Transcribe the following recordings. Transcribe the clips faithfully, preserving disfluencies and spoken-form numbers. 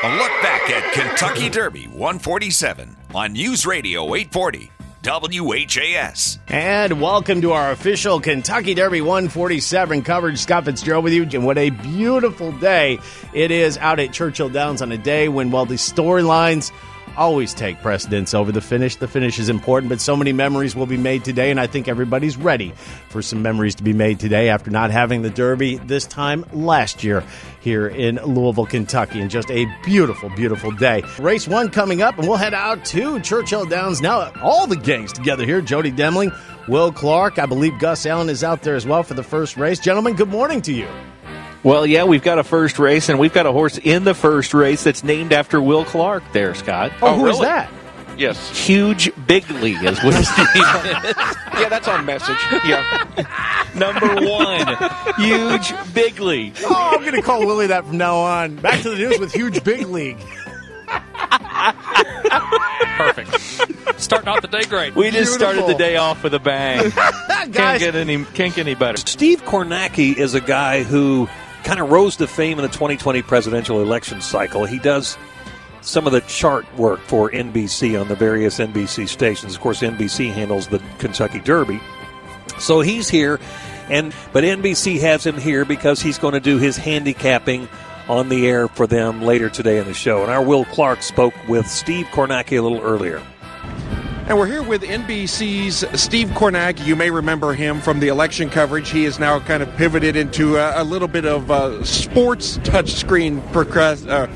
A look back at Kentucky Derby one forty-seven on News Radio eight forty W H A S. And welcome to our official Kentucky Derby one forty-seven coverage. Scott Fitzgerald with you. And what a beautiful day it is out at Churchill Downs on a day when, well, the storylines always take precedence over the finish. The finish is important, but so many memories will be made today, and I think everybody's ready for some memories to be made today after not having the Derby this time last year here in Louisville, Kentucky. And just a beautiful, beautiful day. Race one coming up, and we'll head out to Churchill Downs now. All the gangs together here. Jody Demling, Will Clark. I believe Gus Allen is out there as well for the first race. Gentlemen, good morning to you. Well, yeah, we've got a first race, and we've got a horse in the first race that's named after Will Clark there, Scott. Oh, oh who really? is that? Yes. Huge Bigley is what his name is. Yeah, that's on message. Yeah. Number one, Huge Bigley. Oh, I'm going to call Willie that from now on. Back to the news with Huge Big League. Perfect. Starting off the day great. We just Beautiful. started the day off with a bang. can't get any can't get any better. Steve Kornacki is a guy who kind of rose to fame in the twenty twenty presidential election cycle. He does some of the chart work for N B C on the various N B C stations. Of course, N B C handles the Kentucky Derby. So he's here, and but N B C has him here because he's going to do his handicapping on the air for them later today in the show. And our Will Clark spoke with Steve Kornacki a little earlier. And we're here with N B C's Steve Kornacki. You may remember him from the election coverage. He has now kind of pivoted into a, a little bit of uh, sports touchscreen procrast- uh,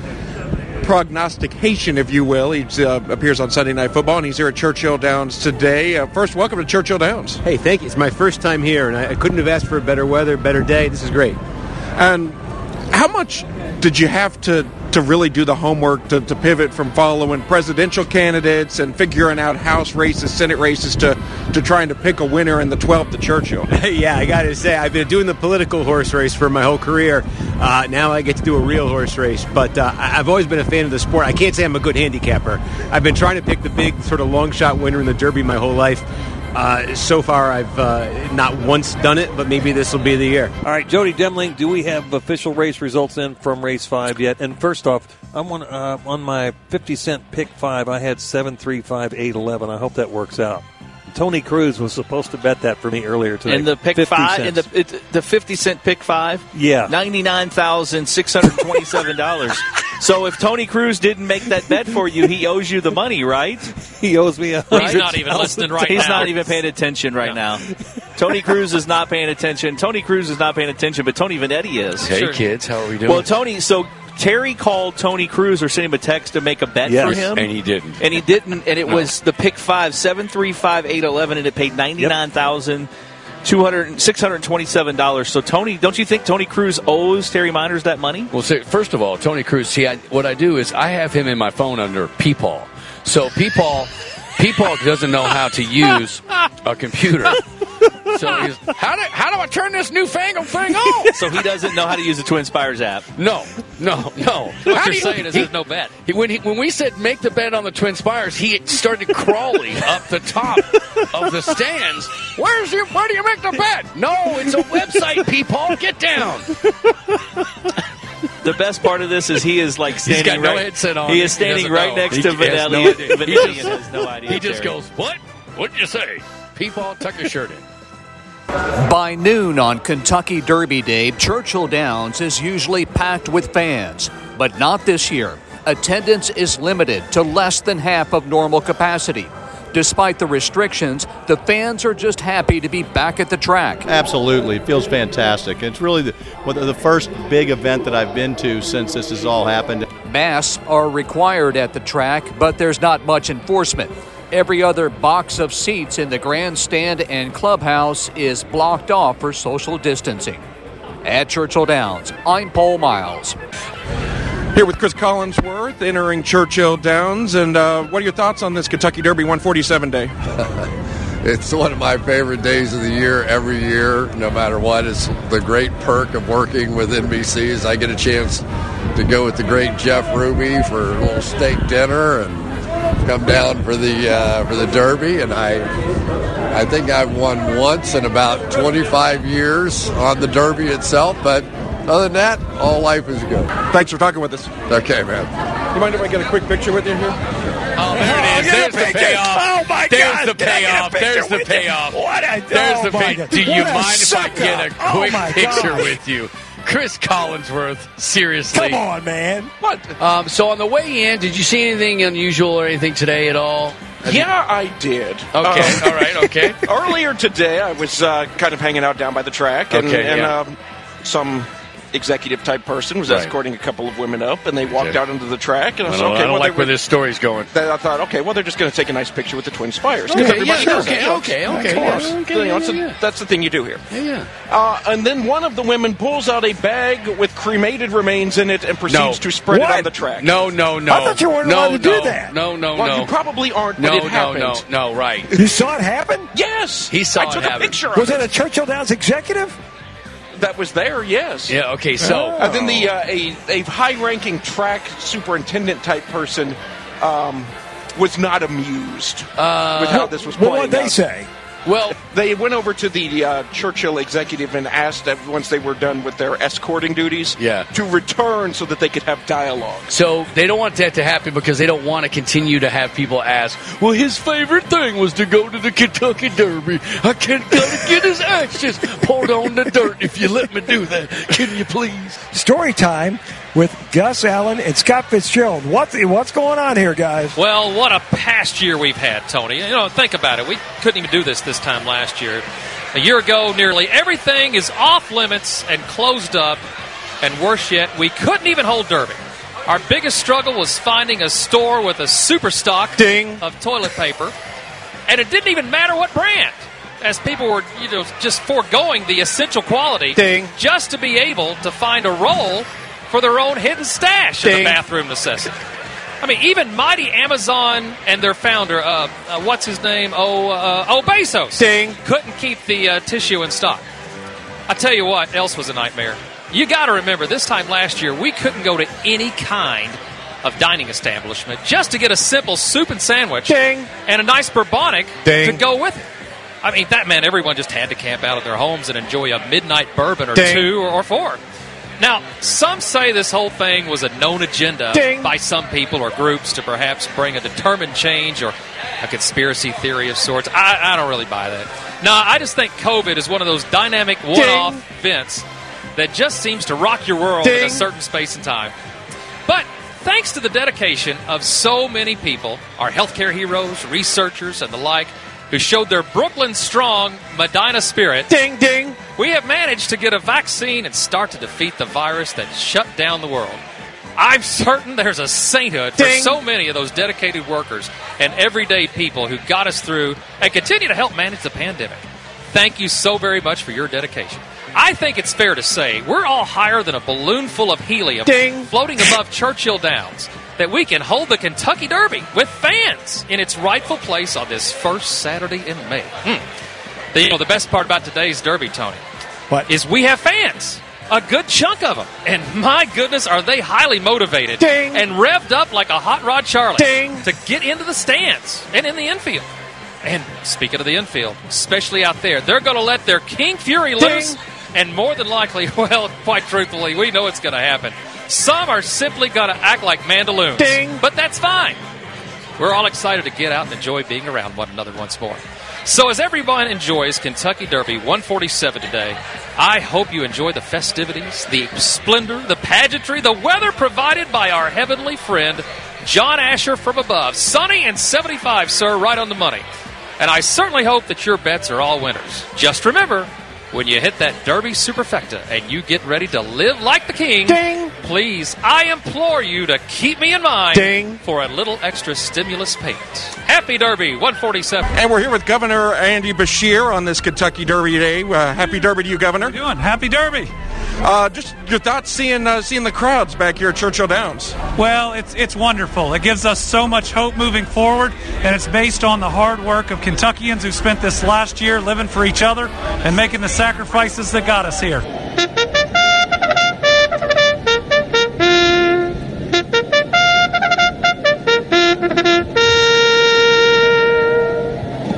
prognostication, if you will. He uh, appears on Sunday Night Football, and he's here at Churchill Downs today. Uh, first, welcome to Churchill Downs. Hey, thank you. It's my first time here, and I, I couldn't have asked for better weather, better day. This is great. And how much did you have to, to really do the homework to, to pivot from following presidential candidates and figuring out House races, Senate races, to, to trying to pick a winner in the twelfth at Churchill? Yeah, I got to say, I've been doing the political horse race for my whole career. Uh, now I get to do a real horse race. But uh, I've always been a fan of the sport. I can't say I'm a good handicapper. I've been trying to pick the big sort of long shot winner in the Derby my whole life. Uh, so far, I've uh, not once done it, but maybe this will be the year. All right, Jody Demling, do we have official race results in from race five yet? And first off, I'm on, uh, on my fifty cent pick five. I had seven, three, five, eight, eleven. I hope that works out. Tony Cruz was supposed to bet that for me earlier today. In the pick five, in the it, the fifty cent pick five, yeah, ninety nine thousand six hundred twenty seven dollars. So if Tony Cruz didn't make that bet for you, he owes you the money, right? He owes me a right? He's not even listening right He's now. He's not even paying attention right no. now. Tony Cruz is not paying attention. Tony Cruz is not paying attention, but Tony Vanetti is. Hey, sure. kids, how are we doing? Well, Tony, so Terry called Tony Cruz or sent him a text to make a bet yes, for him. and he didn't. And he didn't, and it no. was the pick five, seven, three, five, eight, eleven, and it paid ninety-nine thousand two hundred six hundred twenty-seven dollars. So, Tony, don't you think Tony Cruz owes Terry Miners that money? Well, see, first of all, Tony Cruz, see, I, what I do is I have him in my phone under Peepaw. So, Peepaw, Peepaw doesn't know how to use a computer. So he's, how do how do I turn this newfangled thing on? So he doesn't know how to use the Twin Spires app. No, no, no. What how you're you, saying is he, there's no bet. He, when, he, when we said make the bet on the Twin Spires, he started crawling up the top of the stands. Where's your? Where do you make the bet? No, it's a website, Peepaw. Get down. The best part of this is he is like standing He's got no right. headset on. He is He standing doesn't right know. next He to has Vanelli. no idea. Vanelli He just- and has no idea. He just Terry. goes, what? What'd you say? Peepaw, tuck your shirt in. By noon on Kentucky Derby Day, Churchill Downs is usually packed with fans, but not this year. Attendance is limited to less than half of normal capacity. Despite the restrictions, the fans are just happy to be back at the track. Absolutely. It feels fantastic. It's really the, well, the first big event that I've been to since this has all happened. Masks are required at the track, but there's not much enforcement. Every other box of seats in the grandstand and clubhouse is blocked off for social distancing. At Churchill Downs, I'm Paul Miles. Here with Chris Collinsworth entering Churchill Downs. And uh, what are your thoughts on this Kentucky Derby one forty-seven day? It's one of my favorite days of the year every year, no matter what. It's the great perk of working with N B C is I get a chance to go with the great Jeff Ruby for a little steak dinner and come down for the uh, for the Derby. And I I think I've won once in about twenty-five years on the Derby itself, but other than that, all life is good. Thanks for talking with us. Okay, man. You mind if I get a quick picture with you here? Oh, there it is. There's the payoff. Oh, my There's God. the Can I get a payoff. picture There's the with you? payoff. What a There's the oh, my pay- God. Do you What a mind if I sucker. get a Oh, quick my picture gosh. with you? Chris Collinsworth, seriously. Come on, man. What? Um, so on the way in, did you see anything unusual or anything today at all? Have Yeah, I did. Okay, Uh, all right, okay. Earlier today, I was uh, kind of hanging out down by the track, and, Okay, and yeah. um, some executive-type person was Right. escorting a couple of women up, and they walked Okay. out into the track, and I, I said, don't, okay, I don't well, like they where were, this story's going. then I thought, okay, well, they're just going to take a nice picture with the Twin Spires. 'cause Okay, everybody yeah, does okay, that. okay, okay, Of course. yeah, okay, You know, yeah, that's, the- yeah. that's the thing you do here. Yeah, yeah. Uh, and then one of the women pulls out a bag with cremated remains in it and proceeds No. to spread What? it on the track. No, no, no. I thought you weren't no, allowed to do no, that. No, no, Well, no. you probably aren't, but no, it no, happened. no, no, right. You saw it happen? Yes. He saw I it took a happen. picture of Was it. it a Churchill Downs executive? That was there, yes. Yeah, okay, so. And then the uh, a, a high-ranking track superintendent-type person um, was not amused Uh, with how this was Well, playing what'd they out. say? Well, They went over to the uh, Churchill executive and asked that once they were done with their escorting duties Yeah. to return so that they could have dialogue. so they don't want that to happen because they don't want to continue to have people ask, well, his favorite thing was to go to the Kentucky Derby. I can't gotta get his ashes poured on the dirt if you let me do that. Can you please? Story time with Gus Allen and Scott Fitzgerald. What, what's going on here, guys? Well, what a past year we've had, Tony. You know, think about it. We couldn't even do this this time last year. A year ago, nearly everything is off limits and closed up. And worse yet, we couldn't even hold Derby. Our biggest struggle was finding a store with a super stock Ding. of toilet paper. And it didn't even matter what brand, as people were, you know, just foregoing the essential quality Ding. just to be able to find a roll for their own hidden stash of the Ding. bathroom necessity. I mean, even mighty Amazon and their founder, uh, uh, what's his name? Oh, uh, oh, Bezos, Ding. couldn't keep the uh, tissue in stock. I tell you what else was a nightmare. You got to remember, this time last year, we couldn't go to any kind of dining establishment just to get a simple soup and sandwich Ding. and a nice bourbonic Ding. to go with it. I mean, that meant everyone just had to camp out of their homes and enjoy a midnight bourbon or Ding. two or, or four. Now, some say this whole thing was a known agenda Ding. by some people or groups to perhaps bring a determined change or a conspiracy theory of sorts. I, I don't really buy that. No, I just think COVID is one of those dynamic one-off events that just seems to rock your world in a Ding. certain space and time. But thanks to the dedication of so many people, our healthcare heroes, researchers, and the like, who showed their Brooklyn strong Medina spirit, Ding, ding. we have managed to get a vaccine and start to defeat the virus that shut down the world. I'm certain there's a sainthood for Ding. so many of those dedicated workers and everyday people who got us through and continue to help manage the pandemic. Thank you so very much for your dedication. I think it's fair to say we're all higher than a balloon full of helium Ding. floating above Churchill Downs that we can hold the Kentucky Derby with fans in its rightful place on this first Saturday in May. Hmm. The, you know, the best part about today's Derby, Tony, What? is we have fans. A good chunk of them. And my goodness, are they highly motivated Ding. and revved up like a hot rod Charlie Ding. to get into the stands and in the infield. And speaking of the infield, especially out there, they're going to let their King Fury loose. Ding. And more than likely, well, quite truthfully, we know it's going to happen. Some are simply going to act like mandaloons. Ding. But that's fine. We're all excited to get out and enjoy being around one another once more. So as everyone enjoys Kentucky Derby one forty-seven today, I hope you enjoy the festivities, the splendor, the pageantry, the weather provided by our heavenly friend, John Asher from above. Sunny and seventy-five, sir, right on the money. And I certainly hope that your bets are all winners. Just remember, when you hit that Derby Superfecta and you get ready to live like the king, Ding. please, I implore you to keep me in mind Ding. for a little extra stimulus payment. Happy Derby one forty-seven. And we're here with Governor Andy Beshear on this Kentucky Derby Day. Uh, happy Derby to you, Governor. How you doing? Happy Derby. Uh, just your thoughts seeing uh, seeing the crowds back here at Churchill Downs. Well, it's it's wonderful. It gives us so much hope moving forward, and it's based on the hard work of Kentuckians who spent this last year living for each other and making the sacrifices that got us here.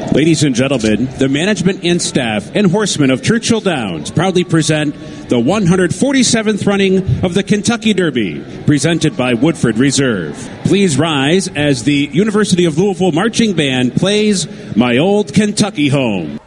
Ladies and gentlemen, the management and staff and horsemen of Churchill Downs proudly present the one hundred forty-seventh running of the Kentucky Derby, presented by Woodford Reserve. Please rise as the University of Louisville Marching Band plays My Old Kentucky Home.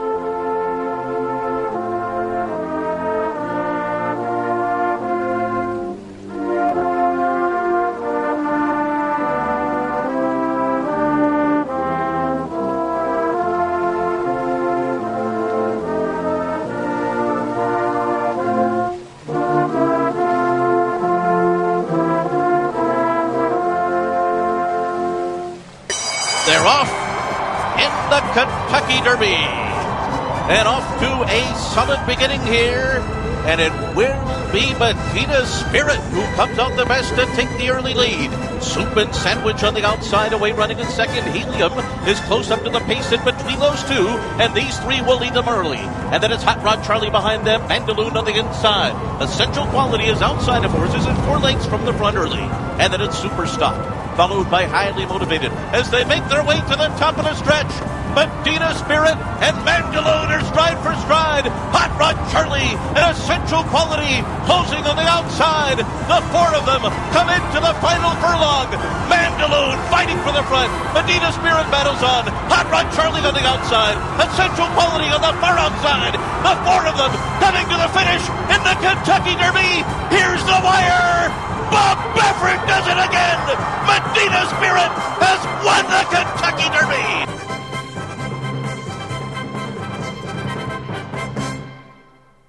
They're off in the Kentucky Derby. And off to a solid beginning here. And it will be Medina Spirit who comes out the best to take the early lead. Soup and Sandwich on the outside, away running in second. Helium is close up to the pace in between those two. And these three will lead them early. And then it's Hot Rod Charlie behind them. Mandaloon on the inside. Essential Quality is outside of horses and four lengths from the front early. And then it's Super Stop, followed by Highly Motivated as they make their way to the top of the stretch. Medina Spirit and Mandaloon are stride for stride. Hot Rod Charlie and Essential Quality closing on the outside. The four of them come into the final furlong. Mandaloon fighting for the front. Medina Spirit battles on. Hot Rod Charlie on the outside. Essential Quality on the far outside. The four of them coming to the finish in the Kentucky Derby. Here's the wire. Bob Baffert does it again. Medina Spirit has won the Kentucky Derby.